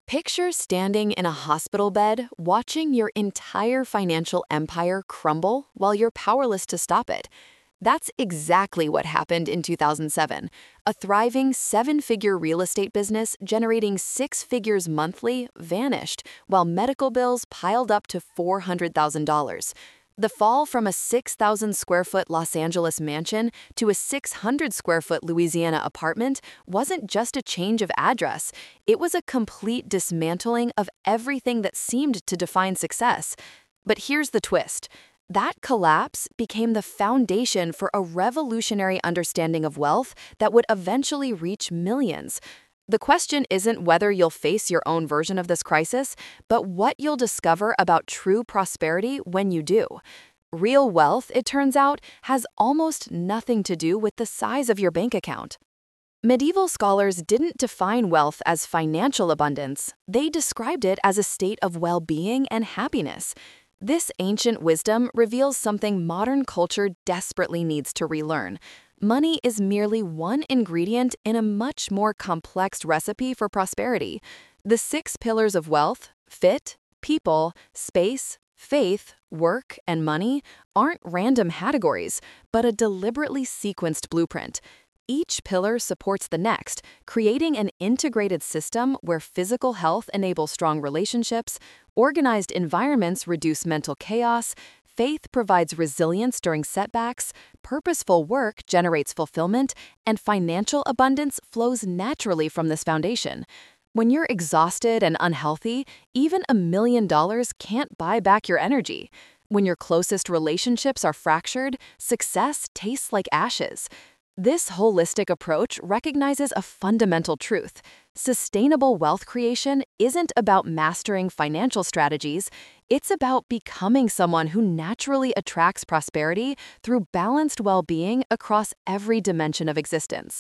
Picture standing in a hospital bed, watching your entire financial empire crumble while you're powerless to stop it. That's exactly what happened in 2007. A thriving seven-figure real estate business generating six figures monthly vanished, while medical bills piled up to $400,000. The fall from a 6,000 square foot Los Angeles mansion to a 600 square foot Louisiana apartment wasn't just a change of address, it was a complete dismantling of everything that seemed to define success. But here's the twist. That collapse became the foundation for a revolutionary understanding of wealth that would eventually reach millions. The question isn't whether you'll face your own version of this crisis, but what you'll discover about true prosperity when you do. Real wealth, it turns out, has almost nothing to do with the size of your bank account. Medieval scholars didn't define wealth as financial abundance, they described it as a state of well-being and happiness. This ancient wisdom reveals something modern culture desperately needs to relearn. Money is merely one ingredient in a much more complex recipe for prosperity. The six pillars of wealth, fit, people, space, faith, work, and money, aren't random categories, but a deliberately sequenced blueprint. Each pillar supports the next, creating an integrated system where physical health enables strong relationships, organized environments reduce mental chaos, faith provides resilience during setbacks, purposeful work generates fulfillment, and financial abundance flows naturally from this foundation. When you're exhausted and unhealthy, even $1 million can't buy back your energy. When your closest relationships are fractured, success tastes like ashes. This holistic approach recognizes a fundamental truth. Sustainable wealth creation isn't about mastering financial strategies, it's about becoming someone who naturally attracts prosperity through balanced well-being across every dimension of existence.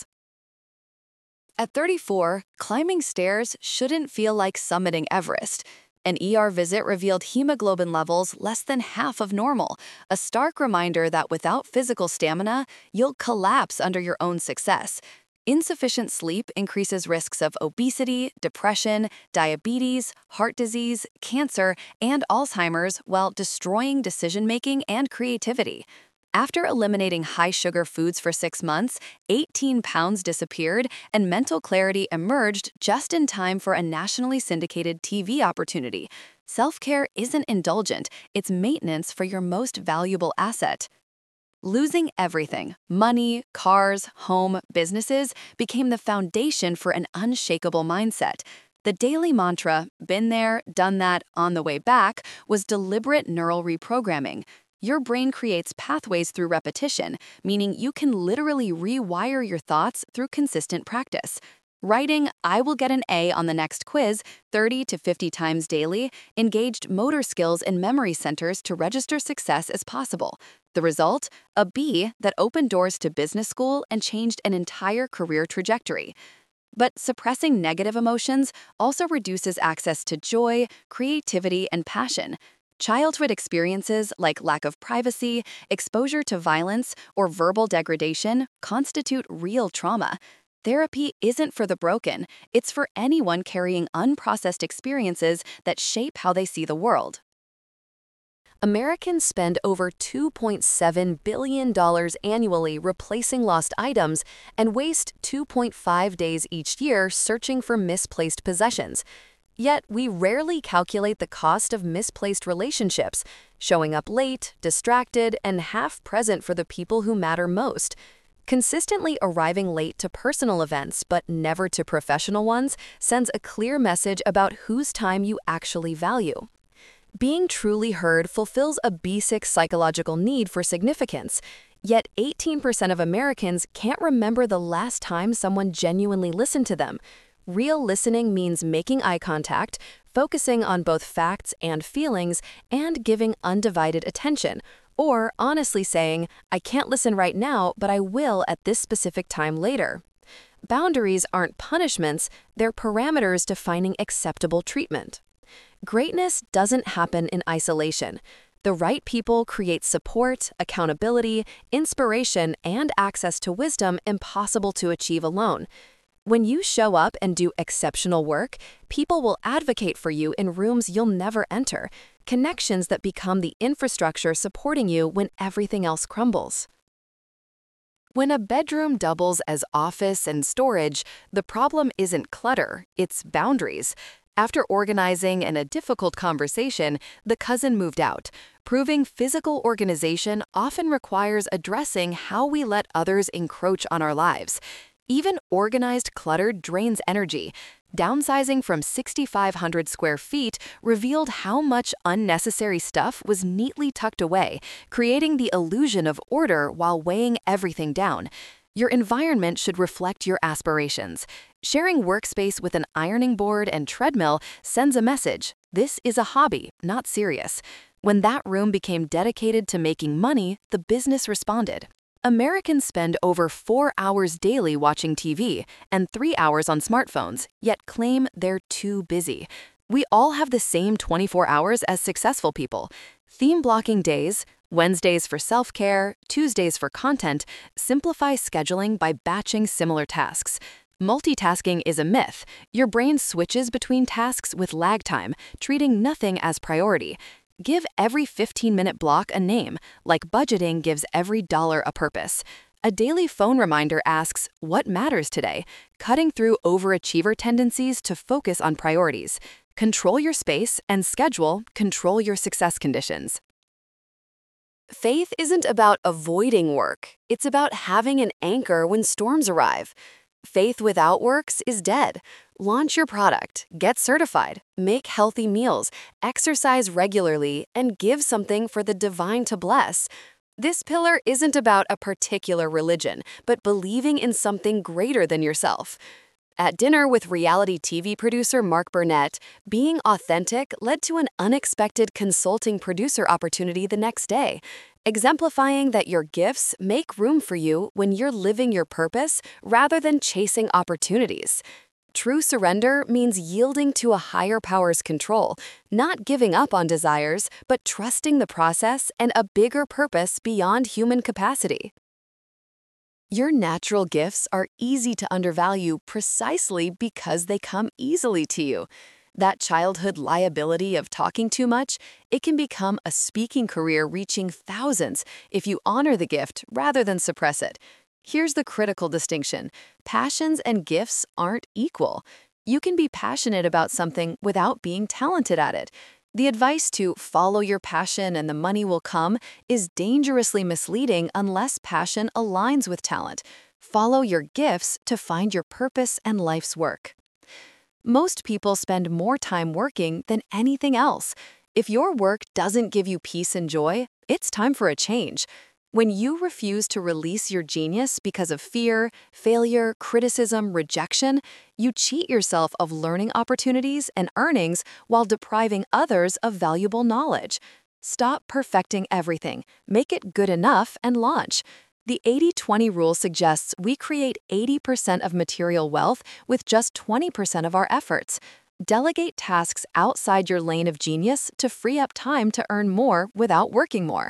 At 34, climbing stairs shouldn't feel like summiting Everest. An ER visit revealed hemoglobin levels less than half of normal, a stark reminder that without physical stamina, you'll collapse under your own success. Insufficient sleep increases risks of obesity, depression, diabetes, heart disease, cancer, and Alzheimer's while destroying decision-making and creativity. After eliminating high-sugar foods for 6 months, 18 pounds disappeared and mental clarity emerged just in time for a nationally syndicated TV opportunity. Self-care isn't indulgent, it's maintenance for your most valuable asset. Losing everything, money, cars, home, businesses, became the foundation for an unshakable mindset. The daily mantra, been there, done that, on the way back, was deliberate neural reprogramming. Your brain creates pathways through repetition, meaning you can literally rewire your thoughts through consistent practice. Writing, "I will get an A on the next quiz" 30 to 50 times daily engaged motor skills and memory centers to register success as possible. The result? A B that opened doors to business school and changed an entire career trajectory. But suppressing negative emotions also reduces access to joy, creativity, and passion. Childhood experiences like lack of privacy, exposure to violence, or verbal degradation constitute real trauma. Therapy isn't for the broken, it's for anyone carrying unprocessed experiences that shape how they see the world. Americans spend over $2.7 billion annually replacing lost items and waste 2.5 days each year searching for misplaced possessions. Yet, we rarely calculate the cost of misplaced relationships, showing up late, distracted, and half-present for the people who matter most. Consistently arriving late to personal events but never to professional ones sends a clear message about whose time you actually value. Being truly heard fulfills a basic psychological need for significance, yet 18% of Americans can't remember the last time someone genuinely listened to them. Real listening means making eye contact, focusing on both facts and feelings, and giving undivided attention, or honestly saying, "I can't listen right now, but I will at this specific time later." Boundaries aren't punishments, they're parameters defining acceptable treatment. Greatness doesn't happen in isolation. The right people create support, accountability, inspiration, and access to wisdom impossible to achieve alone. When you show up and do exceptional work, people will advocate for you in rooms you'll never enter, connections that become the infrastructure supporting you when everything else crumbles. When a bedroom doubles as office and storage, the problem isn't clutter, it's boundaries. After organizing and a difficult conversation, the cousin moved out, proving physical organization often requires addressing how we let others encroach on our lives. Even organized clutter drains energy. Downsizing from 6,500 square feet revealed how much unnecessary stuff was neatly tucked away, creating the illusion of order while weighing everything down. Your environment should reflect your aspirations. Sharing workspace with an ironing board and treadmill sends a message: this is a hobby, not serious. When that room became dedicated to making money, the business responded. Americans spend over 4 hours daily watching TV and 3 hours on smartphones, yet claim they're too busy. We all have the same 24 hours as successful people. Theme blocking days, Wednesdays for self-care, Tuesdays for content, simplify scheduling by batching similar tasks. Multitasking is a myth. Your brain switches between tasks with lag time, treating nothing as priority. Give every 15-minute block a name, like budgeting gives every dollar a purpose. A daily phone reminder asks, "What matters today?" Cutting through overachiever tendencies to focus on priorities. Control your space and schedule, control your success conditions. Faith isn't about avoiding work. It's about having an anchor when storms arrive. Faith without works is dead. Launch your product, get certified, make healthy meals, exercise regularly, and give something for the divine to bless. This pillar isn't about a particular religion, but believing in something greater than yourself. At dinner with reality TV producer Mark Burnett, being authentic led to an unexpected consulting producer opportunity the next day, exemplifying that your gifts make room for you when you're living your purpose rather than chasing opportunities. True surrender means yielding to a higher power's control, not giving up on desires, but trusting the process and a bigger purpose beyond human capacity. Your natural gifts are easy to undervalue precisely because they come easily to you. That childhood liability of talking too much, it can become a speaking career reaching thousands if you honor the gift rather than suppress it. Here's the critical distinction: passions and gifts aren't equal. You can be passionate about something without being talented at it. The advice to follow your passion and the money will come is dangerously misleading unless passion aligns with talent. Follow your gifts to find your purpose and life's work. Most people spend more time working than anything else. If your work doesn't give you peace and joy, it's time for a change. When you refuse to release your genius because of fear, failure, criticism, rejection, you cheat yourself of learning opportunities and earnings while depriving others of valuable knowledge. Stop perfecting everything. Make it good enough and launch. The 80-20 rule suggests we create 80% of material wealth with just 20% of our efforts. Delegate tasks outside your lane of genius to free up time to earn more without working more.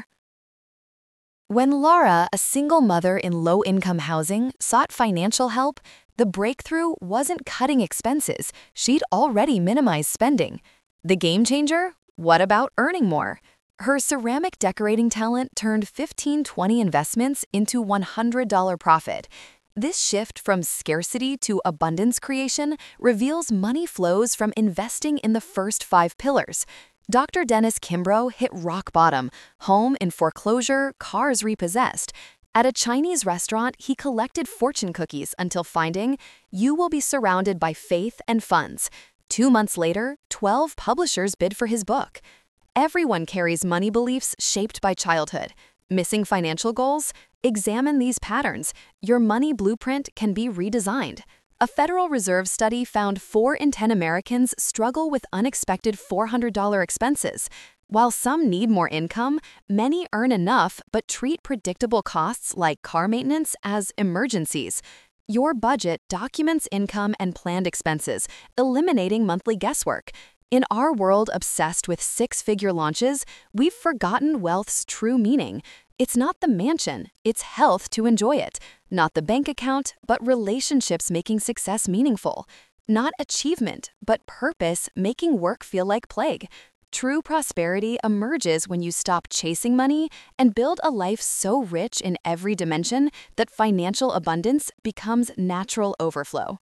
When Laura, a single mother in low-income housing, sought financial help, the breakthrough wasn't cutting expenses. She'd already minimized spending. The game changer? What about earning more? Her ceramic decorating talent turned 15-20 investments into $100 profit. This shift from scarcity to abundance creation reveals money flows from investing in the first 5 pillars. Dr. Dennis Kimbro hit rock bottom: home in foreclosure, cars repossessed. At a Chinese restaurant, he collected fortune cookies until finding, "You will be surrounded by faith and funds." 2 months later, 12 publishers bid for his book. Everyone carries money beliefs shaped by childhood. Missing financial goals? Examine these patterns. Your money blueprint can be redesigned. A Federal Reserve study found 4 in 10 Americans struggle with unexpected $400 expenses. While some need more income, many earn enough but treat predictable costs like car maintenance as emergencies. Your budget documents income and planned expenses, eliminating monthly guesswork. In our world obsessed with 6-figure launches, we've forgotten wealth's true meaning. It's not the mansion, it's health to enjoy it. Not the bank account, but relationships making success meaningful. Not achievement, but purpose making work feel like play. True prosperity emerges when you stop chasing money and build a life so rich in every dimension that financial abundance becomes natural overflow.